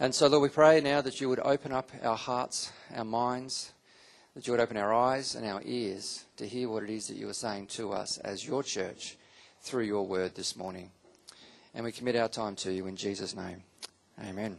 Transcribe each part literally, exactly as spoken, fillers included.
And so, Lord, we pray now that you would open up our hearts, our minds, that you would open our eyes and our ears to hear what it is that you are saying to us as your church through your word this morning. And we commit our time to you in Jesus' name. Amen.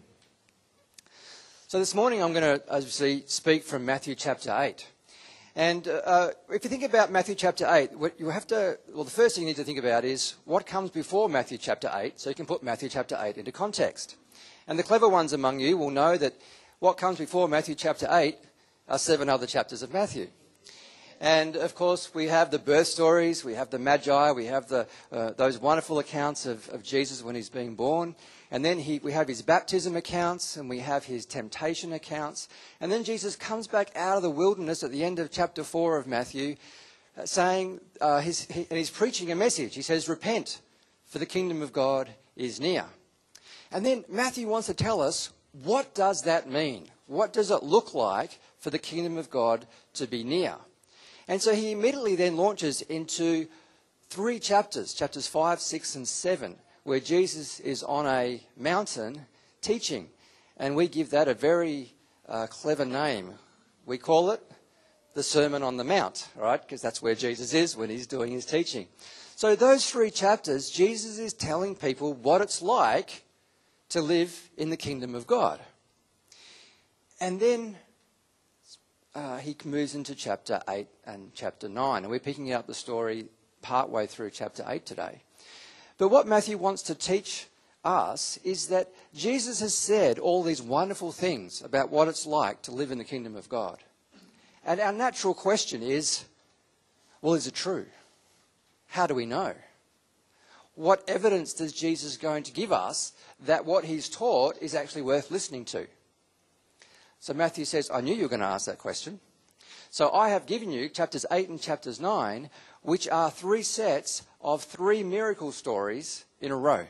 So this morning I'm going to obviously speak from Matthew chapter eight. And uh, if you think about Matthew chapter eight, what you have to, well, the first thing you need to think about is what comes before Matthew chapter eight, so you can put Matthew chapter eight into context. And the clever ones among you will know that what comes before Matthew chapter eight are seven other chapters of Matthew. And, of course, we have the birth stories, we have the Magi, we have the, uh, those wonderful accounts of, of Jesus when he's being born. And then he, we have his baptism accounts, and we have his temptation accounts. And then Jesus comes back out of the wilderness at the end of chapter four of Matthew, uh, saying, uh, his, he, and he's preaching a message. He says, repent, for the kingdom of God is near. And then Matthew wants to tell us, what does that mean? What does it look like for the kingdom of God to be near? And so he immediately then launches into three chapters, chapters five, six, and seven, where Jesus is on a mountain teaching. And we give that a very uh, clever name. We call it the Sermon on the Mount, right? Because that's where Jesus is when he's doing his teaching. So those three chapters, Jesus is telling people what it's like to live in the kingdom of God. And then uh, he moves into chapter eight and chapter nine. And we're picking up the story partway through chapter eight today. But what Matthew wants to teach us is that Jesus has said all these wonderful things about what it's like to live in the kingdom of God. And our natural question is, well, is it true? How do we know? What evidence does Jesus going to give us that what he's taught is actually worth listening to? So Matthew says, I knew you were going to ask that question. So I have given you chapters eight and chapters nine, which are three sets of three miracle stories in a row.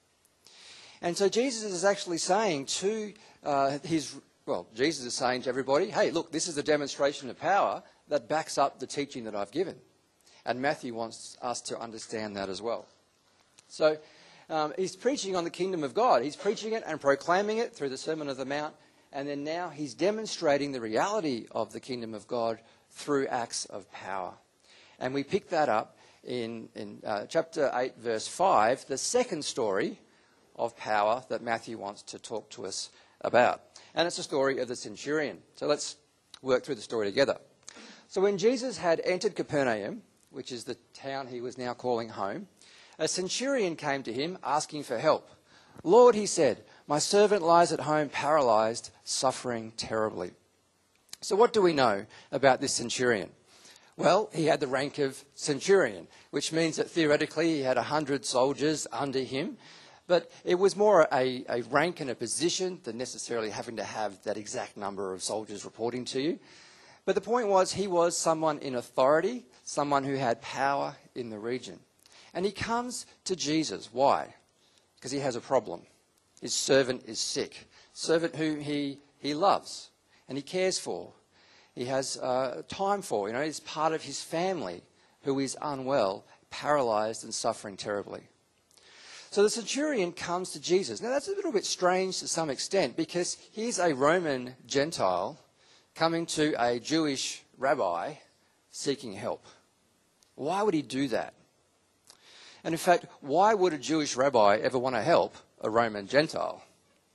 And so Jesus is actually saying to uh, his, well, Jesus is saying to everybody, hey, look, this is a demonstration of power that backs up the teaching that I've given. And Matthew wants us to understand that as well. So um, he's preaching on the kingdom of God. He's preaching it and proclaiming it through the Sermon on the Mount. And then now he's demonstrating the reality of the kingdom of God through acts of power. And we pick that up in, in uh, chapter eight, verse five, the second story of power that Matthew wants to talk to us about. And it's the story of the centurion. So let's work through the story together. So when Jesus had entered Capernaum, which is the town he was now calling home, a centurion came to him asking for help. Lord, he said, my servant lies at home paralyzed, suffering terribly. So what do we know about this centurion? Well, he had the rank of centurion, which means that theoretically he had a hundred soldiers under him. But it was more a, a rank and a position than necessarily having to have that exact number of soldiers reporting to you. But the point was he was someone in authority, someone who had power in the region. And he comes to Jesus. Why? Because he has a problem. His servant is sick. Servant who he, he loves and he cares for. He has uh, time for. You know, he's part of his family who is unwell, paralyzed and suffering terribly. So the centurion comes to Jesus. Now that's a little bit strange to some extent because he's a Roman Gentile coming to a Jewish rabbi seeking help. Why would he do that? And in fact, why would a Jewish rabbi ever want to help a Roman Gentile?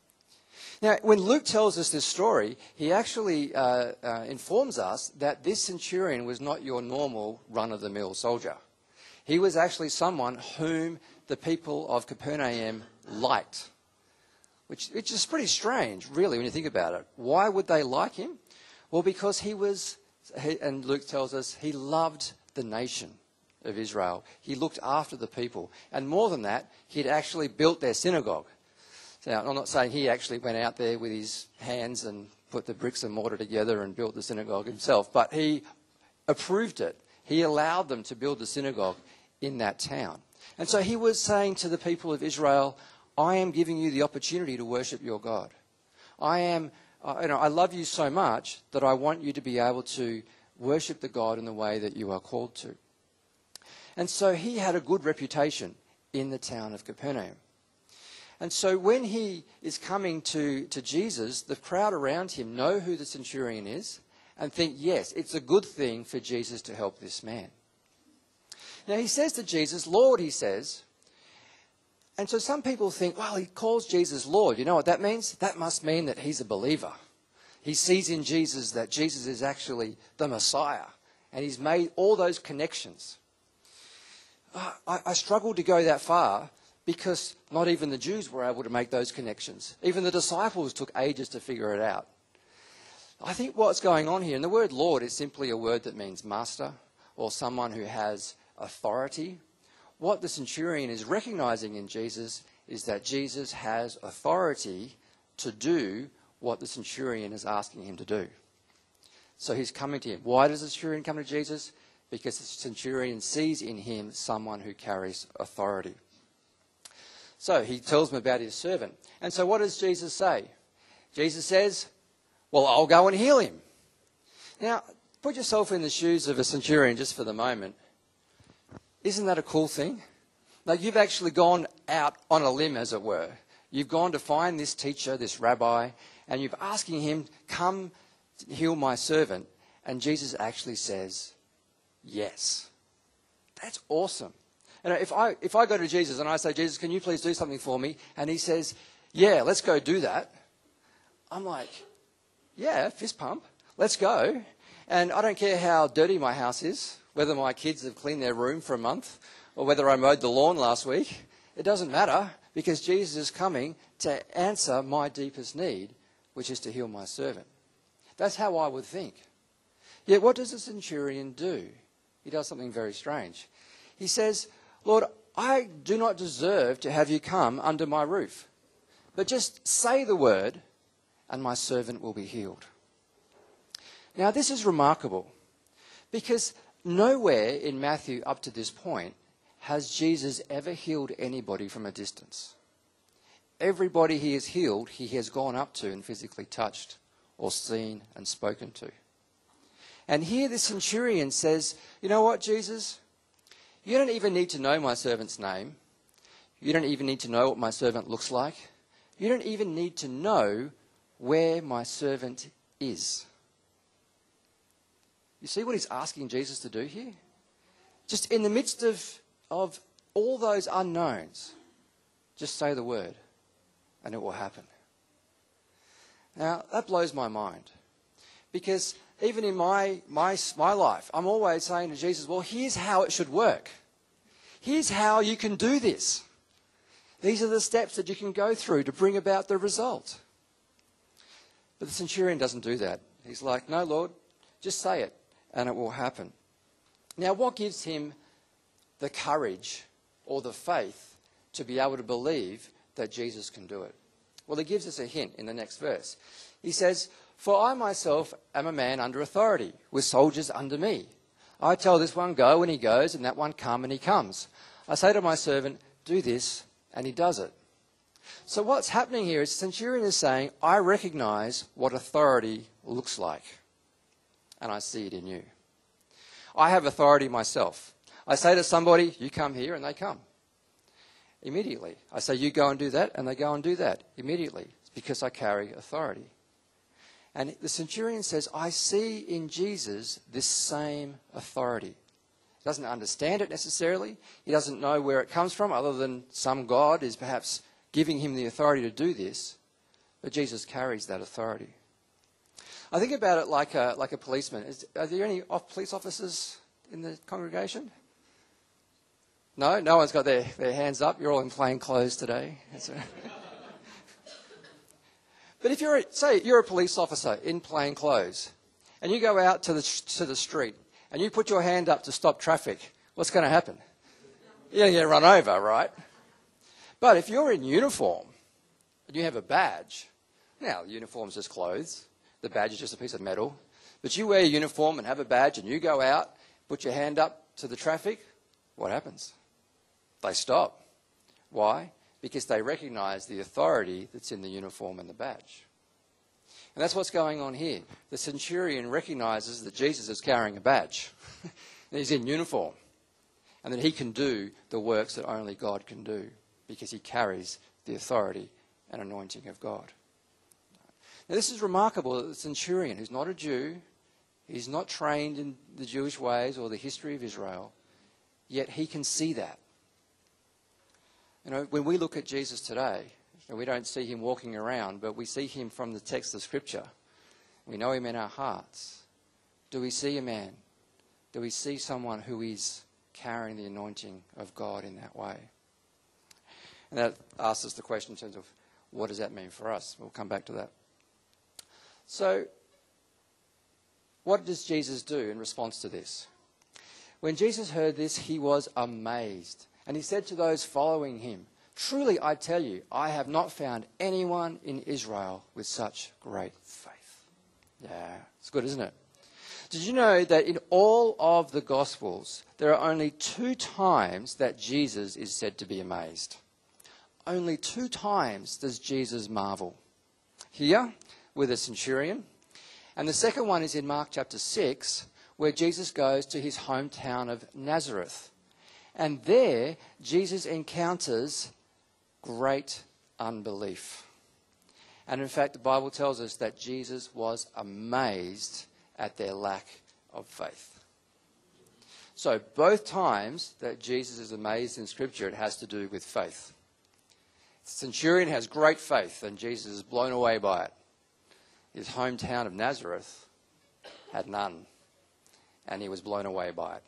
Now, when Luke tells us this story, he actually uh, uh, informs us that this centurion was not your normal run-of-the-mill soldier. He was actually someone whom the people of Capernaum liked, which, which is pretty strange, really, when you think about it. Why would they like him? Well, because he was, he, and Luke tells us, he loved the nation of Israel. He looked after the people. And more than that, he'd actually built their synagogue. So I'm not saying he actually went out there with his hands and put the bricks and mortar together and built the synagogue himself, but he approved it. He allowed them to build the synagogue in that town. And so he was saying to the people of Israel, I am giving you the opportunity to worship your God. I am, uh, you know, I love you so much that I want you to be able to worship the God in the way that you are called to. And so he had a good reputation in the town of Capernaum. And so when he is coming to, to Jesus, the crowd around him know who the centurion is and think, yes, it's a good thing for Jesus to help this man. Now he says to Jesus, Lord, he says. And so some people think, well, he calls Jesus Lord. You know what that means? That must mean that he's a believer. He sees in Jesus that Jesus is actually the Messiah. And he's made all those connections. I, I struggle to go that far because not even the Jews were able to make those connections. Even the disciples took ages to figure it out. I think what's going on here, and the word Lord is simply a word that means master or someone who has authority. What the centurion is recognizing in Jesus is that Jesus has authority to do what the centurion is asking him to do. So he's coming to him. Why does the centurion come to Jesus? Because the centurion sees in him someone who carries authority. So he tells him about his servant. And so what does Jesus say? Jesus says, well, I'll go and heal him. Now, put yourself in the shoes of a centurion just for the moment. Isn't that a cool thing? Like, you've actually gone out on a limb, as it were. You've gone to find this teacher, this rabbi, and you're asking him, come heal my servant. And Jesus actually says, yes. That's awesome. And if I if I go to Jesus and I say, Jesus, can you please do something for me? And he says, yeah, let's go do that. I'm like, yeah, fist pump. Let's go. And I don't care how dirty my house is, whether my kids have cleaned their room for a month or whether I mowed the lawn last week. It doesn't matter because Jesus is coming to answer my deepest need, which is to heal my servant. That's how I would think. Yet what does the centurion do? He does something very strange. He says, Lord, I do not deserve to have you come under my roof, but just say the word and my servant will be healed. Now, this is remarkable because nowhere in Matthew up to this point has Jesus ever healed anybody from a distance. Everybody he has healed, he has gone up to and physically touched or seen and spoken to. And here the centurion says, you know what, Jesus? You don't even need to know my servant's name. You don't even need to know what my servant looks like. You don't even need to know where my servant is. You see what he's asking Jesus to do here? Just in the midst of, of all those unknowns, just say the word and it will happen. Now, that blows my mind because even in my, my, my life, I'm always saying to Jesus, well, here's how it should work. Here's how you can do this. These are the steps that you can go through to bring about the result. But the centurion doesn't do that. He's like, no, Lord, just say it and it will happen. Now, what gives him the courage or the faith to be able to believe that Jesus can do it? Well, he gives us a hint in the next verse. He says, for I myself am a man under authority, with soldiers under me. I tell this one, go, and he goes, and that one, come, and he comes. I say to my servant, do this, and he does it. So what's happening here is the centurion is saying, I recognize what authority looks like, and I see it in you. I have authority myself. I say to somebody, you come here, and they come. Immediately. I say, you go and do that, and they go and do that. Immediately. It's because I carry authority. And the centurion says, I see in Jesus this same authority. He doesn't understand it necessarily. He doesn't know where it comes from, other than some God is perhaps giving him the authority to do this. But Jesus carries that authority. I think about it like a, like a policeman. Is, are there any police officers in the congregation? No? No one's got their, their hands up. You're all in plain clothes today. That's right. But if you're, a, say, you're a police officer in plain clothes, and you go out to the to the street, and you put your hand up to stop traffic, what's going to happen? You're going to get run over, right? But if you're in uniform, and you have a badge, now, the uniform's just clothes, the badge is just a piece of metal, but you wear a uniform and have a badge, and you go out, put your hand up to the traffic, what happens? They stop. Why? Because they recognise the authority that's in the uniform and the badge. And that's what's going on here. The centurion recognises that Jesus is carrying a badge. And he's in uniform. And that he can do the works that only God can do because he carries the authority and anointing of God. Now, this is remarkable that the centurion, who's not a Jew, he's not trained in the Jewish ways or the history of Israel, yet he can see that. You know, when we look at Jesus today, we don't see him walking around, but we see him from the text of Scripture. We know him in our hearts. Do we see a man? Do we see someone who is carrying the anointing of God in that way? And that asks us the question in terms of what does that mean for us? We'll come back to that. So, what does Jesus do in response to this? When Jesus heard this, he was amazed. And he said to those following him, "Truly I tell you, I have not found anyone in Israel with such great faith." Yeah, it's good, isn't it? Did you know that in all of the Gospels, there are only two times that Jesus is said to be amazed? Only two times does Jesus marvel. Here, with a centurion. And the second one is in Mark chapter six, where Jesus goes to his hometown of Nazareth. And there, Jesus encounters great unbelief. And in fact, the Bible tells us that Jesus was amazed at their lack of faith. So both times that Jesus is amazed in Scripture, it has to do with faith. The centurion has great faith, and Jesus is blown away by it. His hometown of Nazareth had none, and he was blown away by it.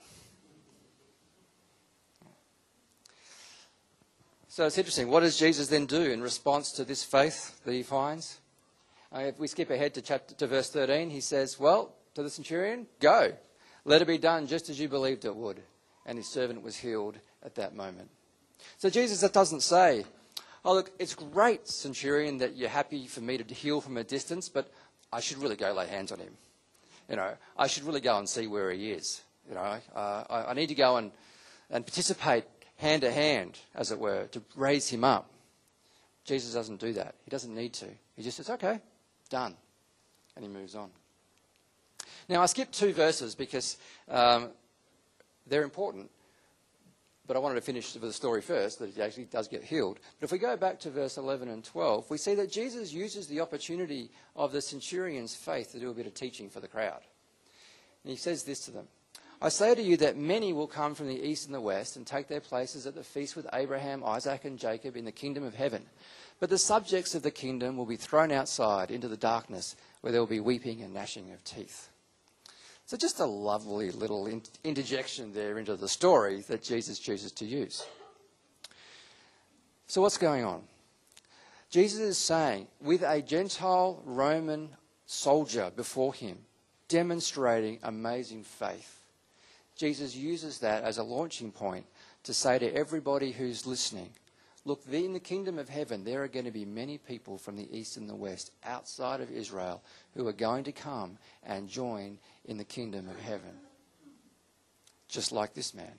So it's interesting. What does Jesus then do in response to this faith that he finds? Uh, if we skip ahead to chapter to verse thirteen, he says, "Well, to the centurion, go. Let it be done just as you believed it would." And his servant was healed at that moment. So Jesus doesn't say, "Oh, look, it's great, centurion, that you're happy for me to heal from a distance, but I should really go lay hands on him. You know, I should really go and see where he is. You know, uh, I, I need to go and, and participate hand to hand, as it were, to raise him up." Jesus doesn't do that. He doesn't need to. He just says, "Okay, done." And he moves on. Now, I skipped two verses because um, they're important. But I wanted to finish with the story first, that he actually does get healed. But if we go back to verse eleven and twelve, we see that Jesus uses the opportunity of the centurion's faith to do a bit of teaching for the crowd. And he says this to them, "I say to you that many will come from the east and the west and take their places at the feast with Abraham, Isaac and Jacob in the kingdom of heaven. But the subjects of the kingdom will be thrown outside into the darkness, where there will be weeping and gnashing of teeth." So just a lovely little interjection there into the story that Jesus chooses to use. So what's going on? Jesus is saying, with a Gentile Roman soldier before him, demonstrating amazing faith, Jesus uses that as a launching point to say to everybody who's listening, look, in the kingdom of heaven, there are going to be many people from the east and the west, outside of Israel, who are going to come and join in the kingdom of heaven. Just like this man.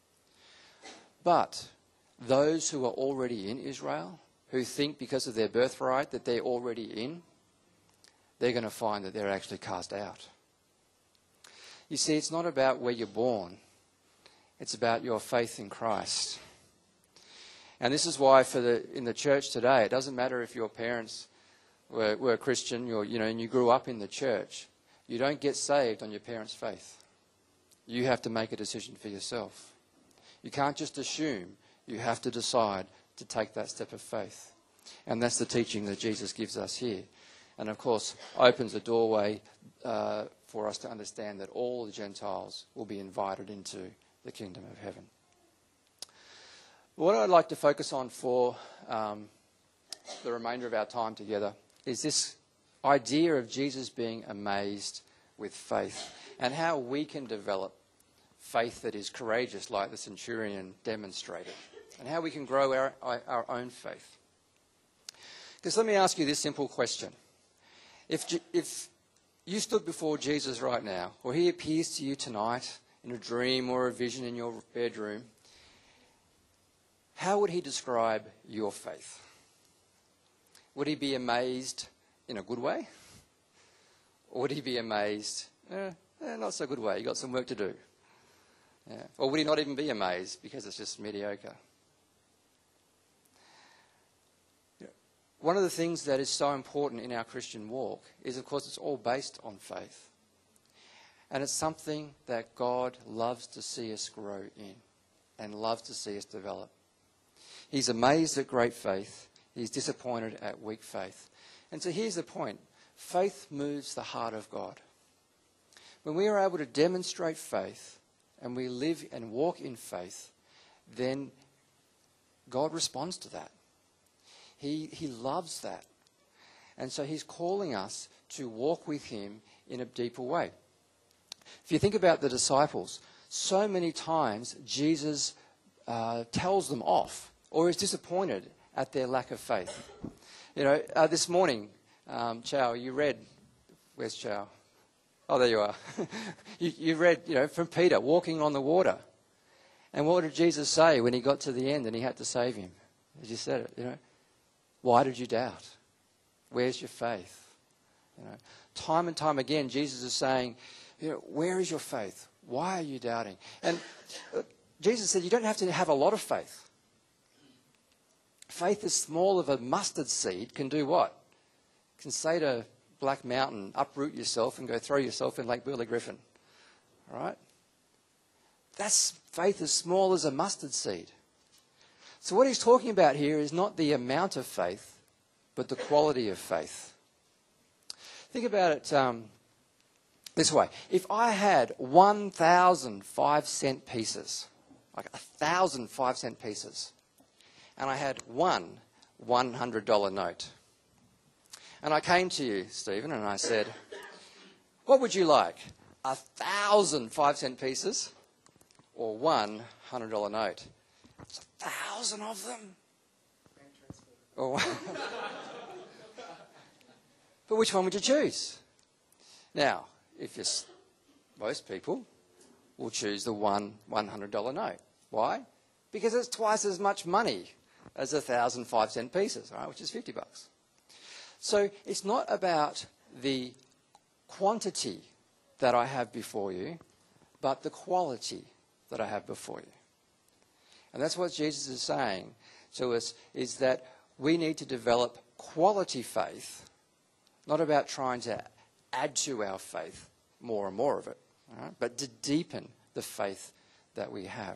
But those who are already in Israel, who think because of their birthright that they're already in, they're going to find that they're actually cast out. You see, it's not about where you're born. It's about your faith in Christ. And this is why for the in the church today, it doesn't matter if your parents were, were Christian, you're, you know, and you grew up in the church. You don't get saved on your parents' faith. You have to make a decision for yourself. You can't just assume. You have to decide to take that step of faith. And that's the teaching that Jesus gives us here. And of course, opens a doorway uh, for us to understand that all the Gentiles will be invited into the kingdom of heaven. What I'd like to focus on for um, the remainder of our time together is this idea of Jesus being amazed with faith and how we can develop faith that is courageous like the centurion demonstrated, and how we can grow our, our own faith. Because let me ask you this simple question. If, if you stood before Jesus right now, or he appears to you tonight in a dream or a vision in your bedroom, how would he describe your faith? Would he be amazed in a good way? Or would he be amazed, eh, eh, not so good way, you've got some work to do? Yeah. Or would he not even be amazed because it's just mediocre? one of the things that is so important in our Christian walk is, of course, it's all based on faith. And it's something that God loves to see us grow in and loves to see us develop. He's amazed at great faith. He's disappointed at weak faith. And so here's the point. Faith moves the heart of God. When we are able to demonstrate faith and we live and walk in faith, then God responds to that. He, he loves that. And so he's calling us to walk with him in a deeper way. If you think about the disciples, so many times Jesus uh, tells them off or is disappointed at their lack of faith. You know, uh, this morning, um, Chow, you read, where's Chow? Oh, there you are. you, you read, you know, from Peter, walking on the water. And what did Jesus say when he got to the end and he had to save him? He just said it, you know. Why did you doubt? Where's your faith? You know, time and time again, Jesus is saying, you know, where is your faith? Why are you doubting? And uh, Jesus said you don't have to have a lot of faith. Faith as small of a mustard seed can do what? Can say to Black Mountain, uproot yourself and go throw yourself in Lake Burley Griffin. All right? That's faith as small as a mustard seed. So what he's talking about here is not the amount of faith, but the quality of faith. Think about it um, this way. If I had one thousand five-cent pieces, like a thousand five-cent pieces, and I had one one hundred dollar note, and I came to you, Stephen, and I said, what would you like, a thousand five-cent pieces or one one hundred dollar note? It's a thousand of them. Oh. But which one would you choose? Now, if you're, most people will choose the one one hundred dollar note. Why? Because it's twice as much money as a thousand five-cent pieces, right, which is fifty bucks. So it's not about the quantity that I have before you, but the quality that I have before you. And that's what Jesus is saying to us, is that we need to develop quality faith, not about trying to add to our faith more and more of it, right? But to deepen the faith that we have.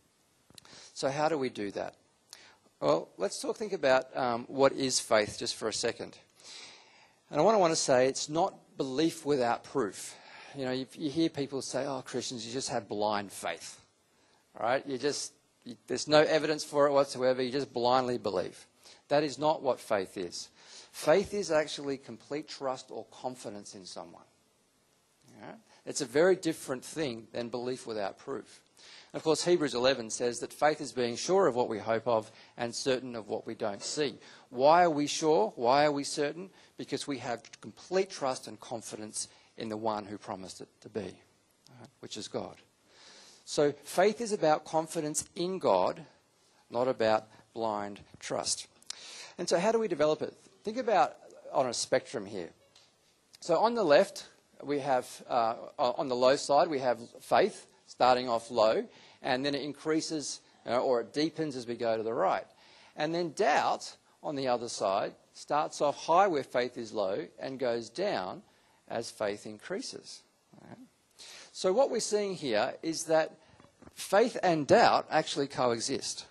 So how do we do that? Well, let's talk, think about um, what is faith just for a second. And I want to want to say it's not belief without proof. You know, you, you hear people say, oh, Christians, you just have blind faith. All right? You just, you, there's no evidence for it whatsoever. You just blindly believe. That is not what faith is. Faith is actually complete trust or confidence in someone. All right? It's a very different thing than belief without proof. And of course, Hebrews eleven says that faith is being sure of what we hope of and certain of what we don't see. Why are we sure? Why are we certain? Because we have complete trust and confidence in the one who promised it to be, right? Which is God. So faith is about confidence in God, not about blind trust. And so how do we develop it? Think about on a spectrum here. So on the left, we have, uh, on the low side, we have faith starting off low, and then it increases uh, or it deepens as we go to the right. And then doubt on the other side starts off high where faith is low and goes down as faith increases. Right? So what we're seeing here is that faith and doubt actually coexist.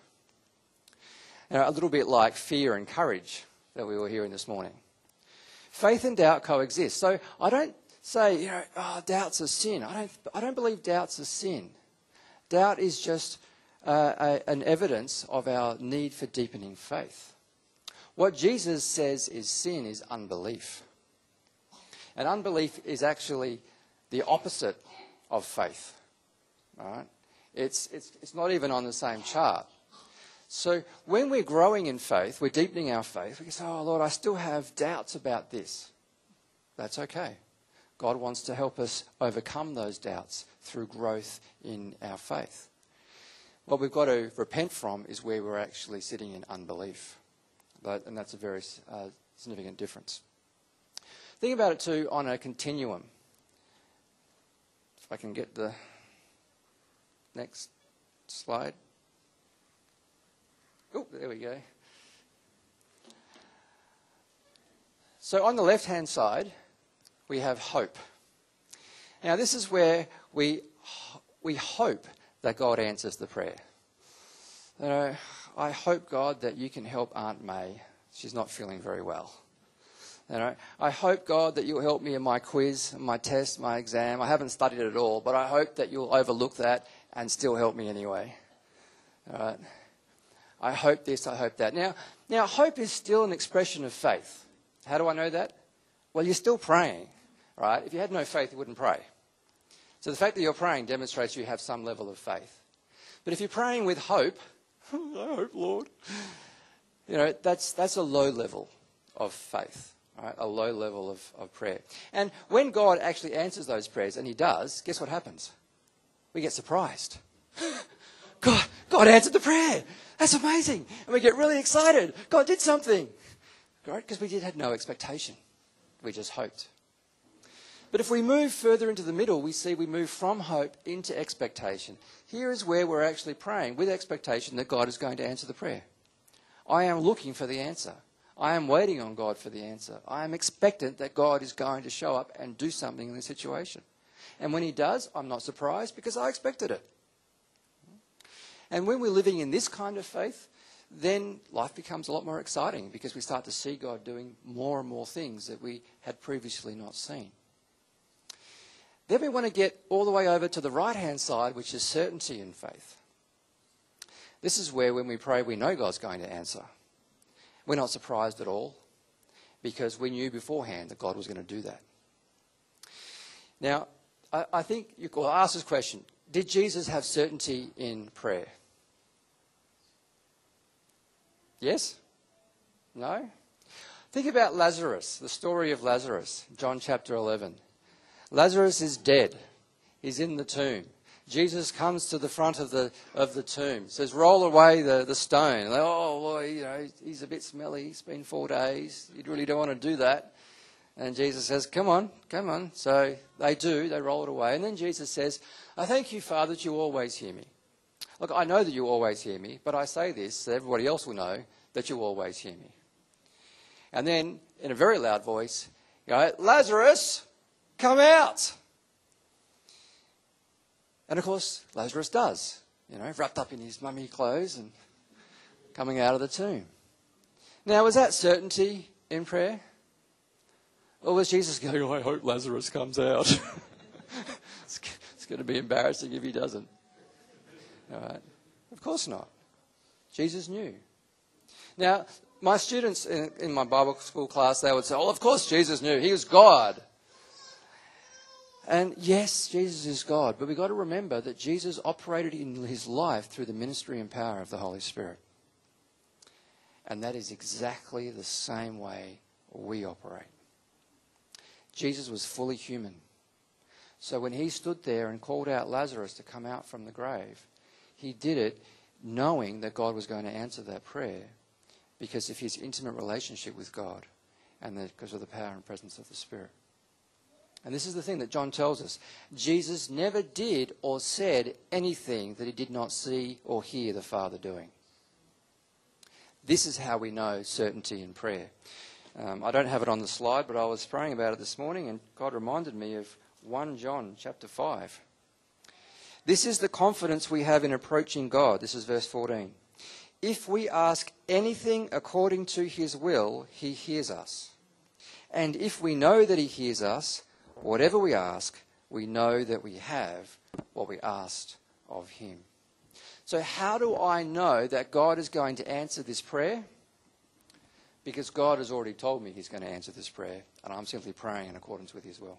You know, a little bit like fear and courage that we were hearing this morning. Faith and doubt coexist. So I don't say, you know, oh, doubt's a sin. I don't, I don't believe doubt's a sin. Doubt is just uh, a, an evidence of our need for deepening faith. What Jesus says is sin is unbelief. And unbelief is actually the opposite of faith. Right? It's, it's, it's not even on the same chart. So when we're growing in faith, we're deepening our faith, we can say, oh, Lord, I still have doubts about this. That's okay. God wants to help us overcome those doubts through growth in our faith. What we've got to repent from is where we're actually sitting in unbelief. But, and that's a very uh, significant difference. Think about it too on a continuum. If I can get the next slide. Oh, there we go. So on the left-hand side, we have hope. Now, this is where we we hope that God answers the prayer. You know, I hope, God, that you can help Aunt May. She's not feeling very well. You know, I hope, God, that you'll help me in my quiz, my test, my exam. I haven't studied it at all, but I hope that you'll overlook that and still help me anyway. All right. I hope this, I hope that. Now, now, hope is still an expression of faith. How do I know that? Well, you're still praying, right? If you had no faith, you wouldn't pray. So the fact that you're praying demonstrates you have some level of faith. But if you're praying with hope, I hope, Lord, you know, that's that's a low level of faith, right? A low level of, of prayer. And when God actually answers those prayers, and he does, guess what happens? We get surprised. God, God answered the prayer. That's amazing. And we get really excited. God did something. Right? Because we did had no expectation. We just hoped. But if we move further into the middle, we see we move from hope into expectation. Here is where we're actually praying with expectation that God is going to answer the prayer. I am looking for the answer. I am waiting on God for the answer. I am expectant that God is going to show up and do something in the situation. And when he does, I'm not surprised because I expected it. And when we're living in this kind of faith, then life becomes a lot more exciting because we start to see God doing more and more things that we had previously not seen. Then we want to get all the way over to the right-hand side, which is certainty in faith. This is where when we pray, we know God's going to answer. We're not surprised at all because we knew beforehand that God was going to do that. Now, I, I think you could ask this question. Did Jesus have certainty in prayer? Yes? No? Think about Lazarus, the story of Lazarus, John chapter eleven. Lazarus is dead. He's in the tomb. Jesus comes to the front of the of the tomb, says, roll away the, the stone. Like, oh, boy, you know, he's a bit smelly. It's been four days. You really don't want to do that. And Jesus says, come on, come on. So they do. They roll it away. And then Jesus says, I thank you, Father, that you always hear me. Look, I know that you always hear me, but I say this so everybody else will know that you always hear me. And then, in a very loud voice, you go, Lazarus, come out. And of course, Lazarus does, you know, wrapped up in his mummy clothes and coming out of the tomb. Now, was that certainty in prayer? Or was Jesus going, oh, I hope Lazarus comes out? it's, it's going to be embarrassing if he doesn't. All right. Of course not. Jesus knew. Now, my students in, in my Bible school class, they would say, oh, of course Jesus knew. He was God. And yes, Jesus is God, but we've got to remember that Jesus operated in his life through the ministry and power of the Holy Spirit. And that is exactly the same way we operate. Jesus was fully human. So when he stood there and called out Lazarus to come out from the grave, he did it knowing that God was going to answer that prayer because of his intimate relationship with God and the, because of the power and presence of the Spirit. And this is the thing that John tells us. Jesus never did or said anything that he did not see or hear the Father doing. This is how we know certainty in prayer. Um, I don't have it on the slide, but I was praying about it this morning and God reminded me of First John chapter five. This is the confidence we have in approaching God. This is verse fourteen. If we ask anything according to his will, he hears us. And if we know that he hears us, whatever we ask, we know that we have what we asked of him. So how do I know that God is going to answer this prayer? Because God has already told me he's going to answer this prayer, and I'm simply praying in accordance with his will.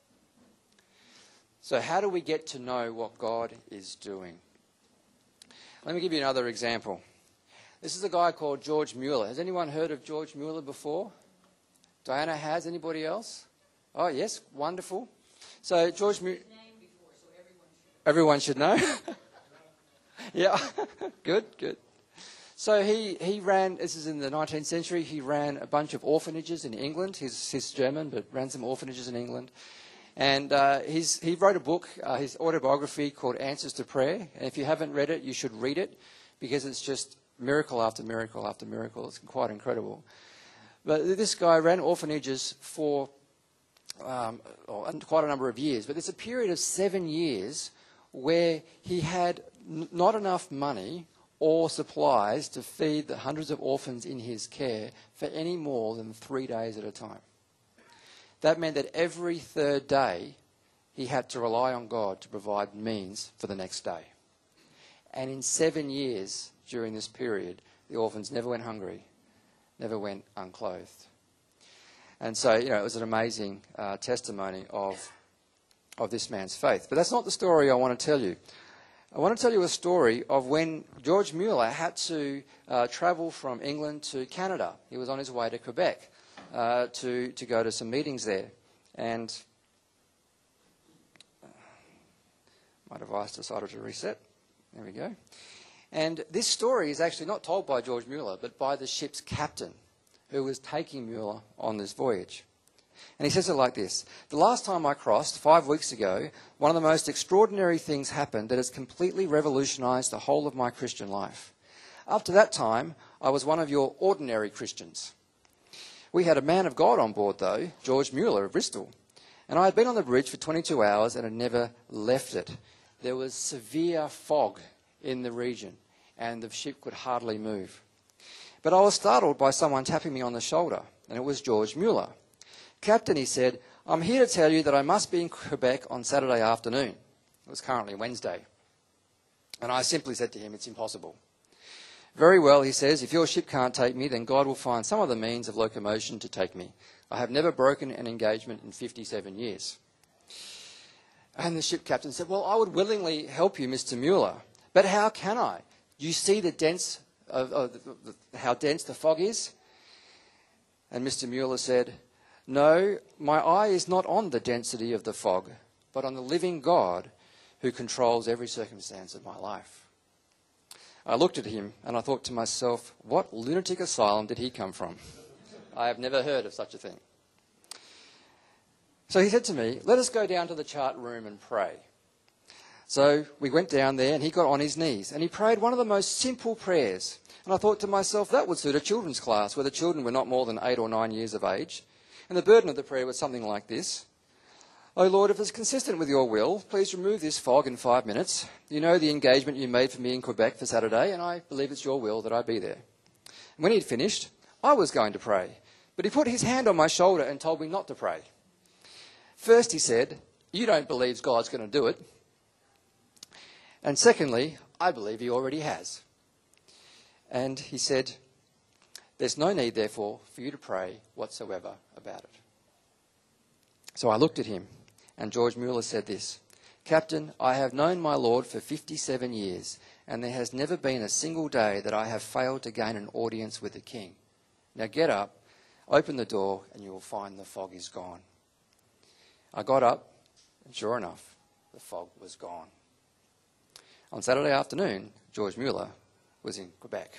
So how do we get to know what God is doing? Let me give you another example. This is a guy called George Mueller. Has anyone heard of George Mueller before? Diana has. Anybody else? Oh, yes. Wonderful. So George Mueller... Everyone should know. Yeah. Good, good. So he, he ran, this is in the nineteenth century, he ran a bunch of orphanages in England. He's, he's German, but ran some orphanages in England. And uh, he's, he wrote a book, uh, his autobiography called Answers to Prayer. And if you haven't read it, you should read it because it's just miracle after miracle after miracle. It's quite incredible. But this guy ran orphanages for um, quite a number of years. But there's a period of seven years where he had n- not enough money or supplies to feed the hundreds of orphans in his care for any more than three days at a time. That meant that every third day he had to rely on God to provide means for the next day. And in seven years during this period, the orphans never went hungry, never went unclothed. And so, you know, it was an amazing uh, testimony of, of this man's faith. But that's not the story I want to tell you. I want to tell you a story of when George Mueller had to uh, travel from England to Canada. He was on his way to Quebec uh, to, to go to some meetings there. And my device decided to reset. There we go. And this story is actually not told by George Mueller, but by the ship's captain, who was taking Mueller on this voyage. And he says it like this: "The last time I crossed, five weeks ago, one of the most extraordinary things happened that has completely revolutionised the whole of my Christian life. Up to that time, I was one of your ordinary Christians. We had a man of God on board, though, George Mueller of Bristol, and I had been on the bridge for twenty-two hours and had never left it. There was severe fog in the region, and the ship could hardly move. But I was startled by someone tapping me on the shoulder, and it was George Mueller. 'Captain,' he said, 'I'm here to tell you that I must be in Quebec on Saturday afternoon.' It was currently Wednesday. And I simply said to him, 'It's impossible.' 'Very well,' he says, 'if your ship can't take me, then God will find some other means of locomotion to take me. I have never broken an engagement in fifty-seven years. And the ship captain said, 'Well, I would willingly help you, Mister Mueller, but how can I? Do you see the dense, uh, uh, the, the, how dense the fog is?' And Mister Mueller said, 'No, my eye is not on the density of the fog, but on the living God who controls every circumstance of my life.' I looked at him and I thought to myself, what lunatic asylum did he come from? I have never heard of such a thing. So he said to me, 'Let us go down to the chart room and pray.' So we went down there and he got on his knees and he prayed one of the most simple prayers. And I thought to myself, that would suit a children's class where the children were not more than eight or nine years of age. And the burden of the prayer was something like this: 'O Lord, if it's consistent with your will, please remove this fog in five minutes. You know the engagement you made for me in Quebec for Saturday, and I believe it's your will that I be there.' And when he'd finished, I was going to pray, but he put his hand on my shoulder and told me not to pray. First, he said, 'You don't believe God's going to do it. And secondly, I believe he already has.' And he said, 'There's no need, therefore, for you to pray whatsoever about it.' So I looked at him, and George Mueller said this: 'Captain, I have known my Lord for fifty-seven years, and there has never been a single day that I have failed to gain an audience with the king. Now get up, open the door, and you will find the fog is gone.' I got up, and sure enough, the fog was gone. On Saturday afternoon, George Mueller was in Quebec."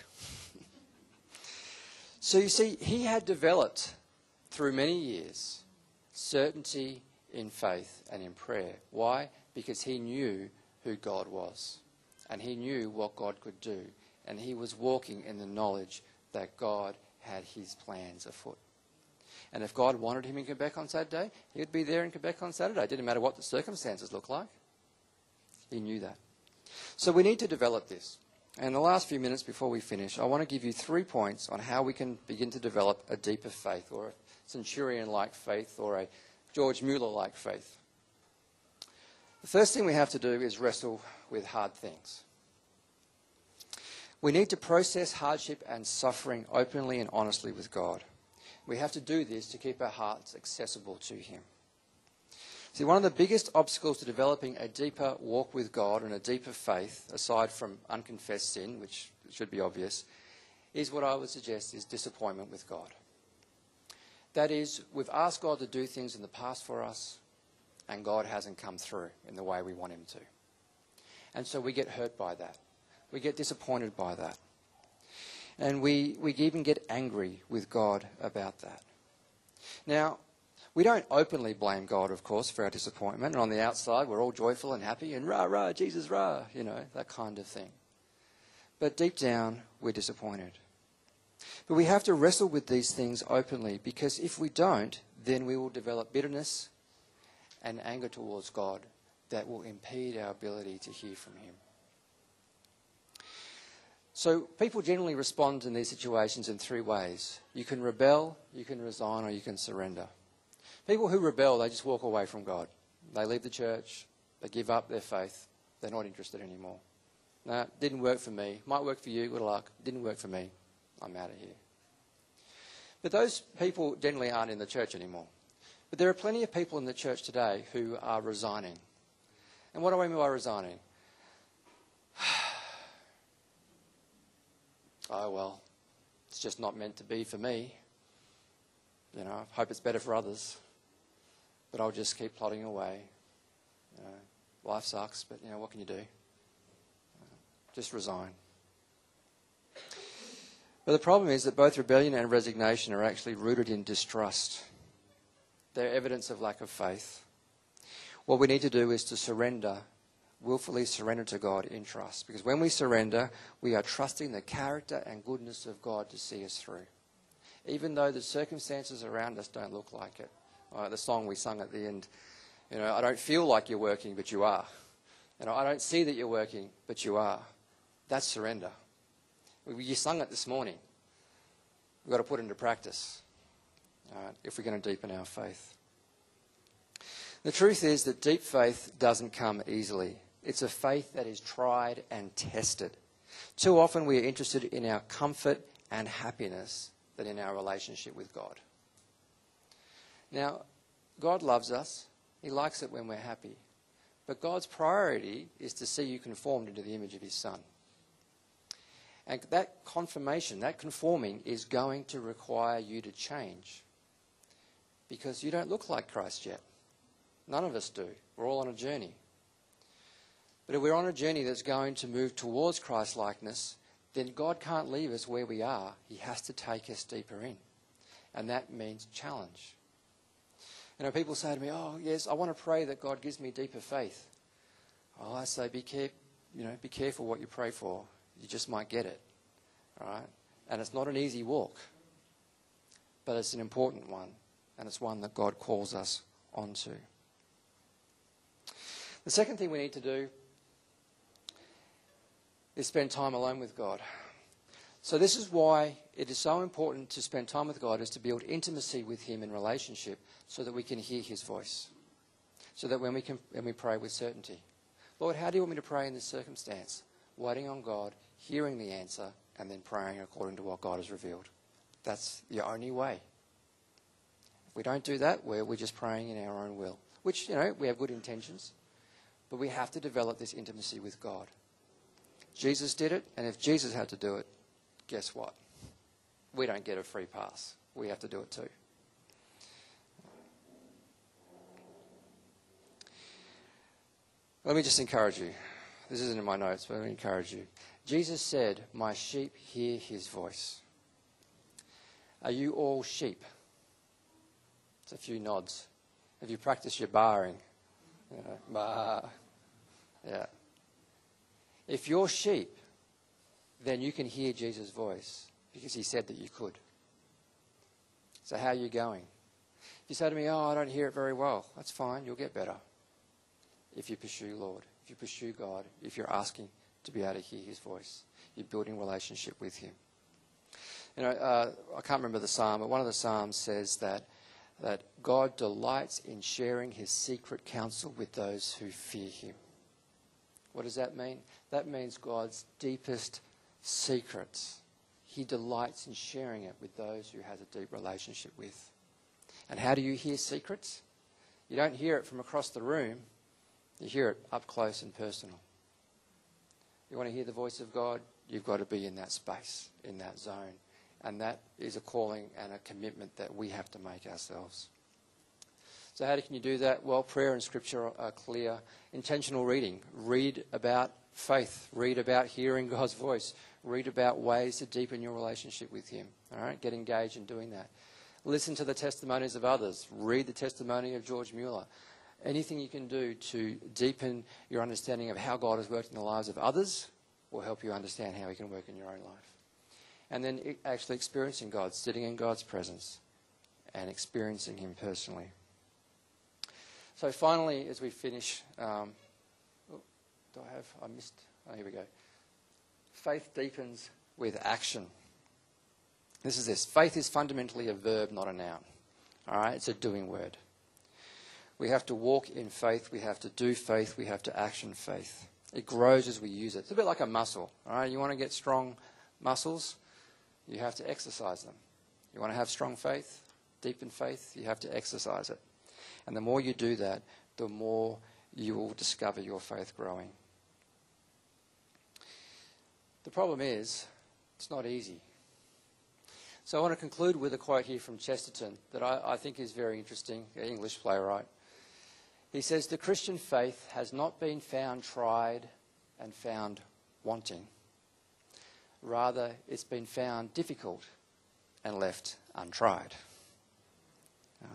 So you see, he had developed through many years certainty in faith and in prayer. Why? Because he knew who God was, and he knew what God could do, and he was walking in the knowledge that God had his plans afoot. And if God wanted him in Quebec on Saturday, he would be there in Quebec on Saturday. It didn't matter what the circumstances looked like. He knew that. So we need to develop this. And in the last few minutes before we finish, I want to give you three points on how we can begin to develop a deeper faith, or a centurion-like faith, or a George Mueller-like faith. The first thing we have to do is wrestle with hard things. We need to process hardship and suffering openly and honestly with God. We have to do this to keep our hearts accessible to him. See, one of the biggest obstacles to developing a deeper walk with God and a deeper faith, aside from unconfessed sin, which should be obvious, is what I would suggest is disappointment with God. That is, we've asked God to do things in the past for us, and God hasn't come through in the way we want him to. And so we get hurt by that. We get disappointed by that. And we, we even get angry with God about that. Now, we don't openly blame God, of course, for our disappointment. And on the outside, we're all joyful and happy and rah, rah, Jesus, rah, you know, that kind of thing. But deep down, we're disappointed. But we have to wrestle with these things openly, because if we don't, then we will develop bitterness and anger towards God that will impede our ability to hear from him. So people generally respond in these situations in three ways. You can rebel, you can resign, or you can surrender. People who rebel, they just walk away from God. They leave the church, they give up their faith, they're not interested anymore. No, it didn't work for me. Might work for you, good luck. Didn't work for me. I'm out of here. But those people generally aren't in the church anymore. But there are plenty of people in the church today who are resigning. And what do I mean by resigning? Oh, well, it's just not meant to be for me. You know, I hope it's better for others. But I'll just keep plodding away. You know, life sucks, but, you know, what can you do? Just resign. But the problem is that both rebellion and resignation are actually rooted in distrust. They're evidence of lack of faith. What we need to do is to surrender, willfully surrender to God in trust. Because when we surrender, we are trusting the character and goodness of God to see us through. Even though the circumstances around us don't look like it. Uh, the song we sung at the end, you know, I don't feel like you're working, but you are. You know, I don't see that you're working, but you are. That's surrender. You sung it this morning. We've got to put it into practice uh, if we're going to deepen our faith. The truth is that deep faith doesn't come easily. It's a faith that is tried and tested. Too often we are interested in our comfort and happiness than in our relationship with God. Now, God loves us. He likes it when we're happy. But God's priority is to see you conformed into the image of his Son. And that confirmation, that conforming, is going to require you to change. Because you don't look like Christ yet. None of us do. We're all on a journey. But if we're on a journey that's going to move towards Christ-likeness, then God can't leave us where we are. He has to take us deeper in. And that means challenge. You know, people say to me, oh, yes, I want to pray that God gives me deeper faith. Oh, I say, be care- you know, be careful what you pray for. You just might get it, all right? And it's not an easy walk, but it's an important one, and it's one that God calls us onto. The second thing we need to do is spend time alone with God. So this is why it is so important to spend time with God, is to build intimacy with him in relationship so that we can hear his voice, so that when we can when we pray with certainty. Lord, how do you want me to pray in this circumstance? Waiting on God, hearing the answer, and then praying according to what God has revealed. That's the only way. If we don't do that, we're, we're just praying in our own will, which, you know, we have good intentions, but we have to develop this intimacy with God. Jesus did it, and if Jesus had to do it, guess what? We don't get a free pass. We have to do it too. Let me just encourage you. This isn't in my notes, but let me encourage you. Jesus said, my sheep hear his voice. Are you all sheep? It's a few nods. Have you practiced your barring? You know, bah. Yeah. If you're sheep, then you can hear Jesus' voice because he said that you could. So how are you going? If you say to me, oh, I don't hear it very well, that's fine, you'll get better. If you pursue Lord, if you pursue God, if you're asking to be able to hear his voice, you're building relationship with him. You know, uh, I can't remember the psalm, but one of the psalms says that that God delights in sharing his secret counsel with those who fear him. What does that mean? That means God's deepest secrets. He delights in sharing it with those who has a deep relationship with. And how do you hear secrets? You don't hear it from across the room. You hear it up close and personal. You want to hear the voice of God? You've got to be in that space, in that zone. And that is a calling and a commitment that we have to make ourselves. So how can you do that? Well, prayer and scripture are clear. Intentional reading. Read about faith. Read about hearing God's voice. Read about ways to deepen your relationship with him. All right? Get engaged in doing that. Listen to the testimonies of others. Read the testimony of George Mueller. Anything you can do to deepen your understanding of how God has worked in the lives of others will help you understand how he can work in your own life. And then i- actually experiencing God, sitting in God's presence and experiencing him personally. So finally, as we finish, um, oh, do I have, I missed, oh, here we go. Faith deepens with action. This is this. Faith is fundamentally a verb, not a noun. All right? It's a doing word. We have to walk in faith. We have to do faith. We have to action faith. It grows as we use it. It's a bit like a muscle. All right? You want to get strong muscles, you have to exercise them. You want to have strong faith, deep in faith, you have to exercise it. And the more you do that, the more you will discover your faith growing. The problem is, it's not easy. So I want to conclude with a quote here from Chesterton that I, I think is very interesting, an English playwright. He says, "The Christian faith has not been found tried and found wanting. Rather, it's been found difficult and left untried." Uh,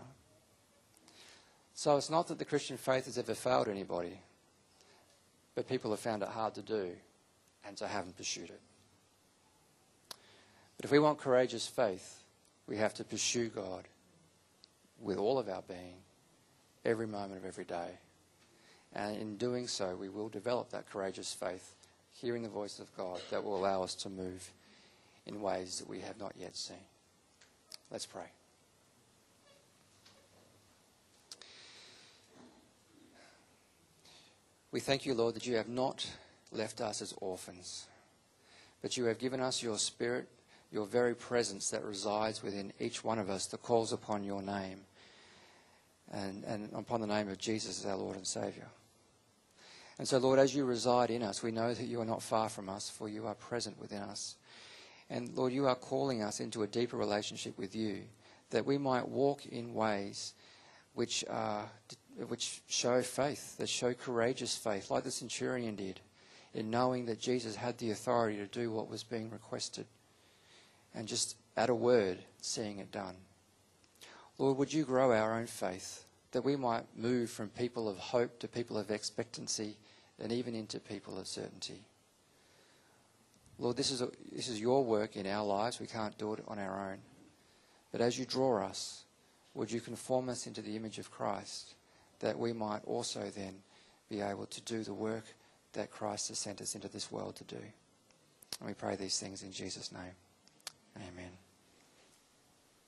so it's not that the Christian faith has ever failed anybody, but people have found it hard to do and so haven't pursued it. But if we want courageous faith, we have to pursue God with all of our being, every moment of every day. And in doing so, we will develop that courageous faith, hearing the voice of God, that will allow us to move in ways that we have not yet seen. Let's pray. We thank you, Lord, that you have not left us as orphans, but you have given us your Spirit, your very presence that resides within each one of us, that calls upon your name and, and upon the name of Jesus as our Lord and Saviour. And so, Lord, as you reside in us, we know that you are not far from us, for you are present within us. And, Lord, you are calling us into a deeper relationship with you, that we might walk in ways which are, which show faith, that show courageous faith, like the centurion did, in knowing that Jesus had the authority to do what was being requested, and just at a word, seeing it done. Lord, would you grow our own faith, that we might move from people of hope to people of expectancy, and even into people of certainty. Lord, this is a, this is your work in our lives. We can't do it on our own. But as you draw us, would you conform us into the image of Christ, that we might also then be able to do the work that Christ has sent us into this world to do. And we pray these things in Jesus' name. Amen.